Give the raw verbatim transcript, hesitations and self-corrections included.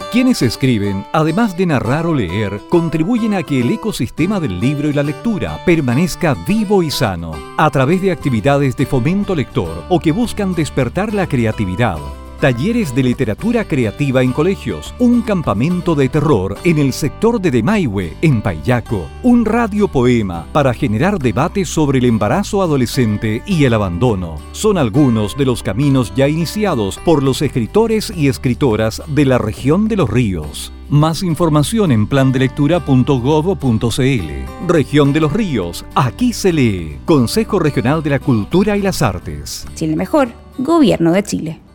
Quienes escriben, además de narrar o leer, contribuyen a que el ecosistema del libro y la lectura permanezca vivo y sano, a través de actividades de fomento lector o que buscan despertar la creatividad. Talleres de literatura creativa en colegios, un campamento de terror en el sector de Demaihue, en Payaco, un radiopoema para generar debates sobre el embarazo adolescente y el abandono. Son algunos de los caminos ya iniciados por los escritores y escritoras de la región de Los Ríos. Más información en plan de lectura punto gob punto cl. Región de Los Ríos, aquí se lee. Consejo Regional de la Cultura y las Artes. Chile Mejor, Gobierno de Chile.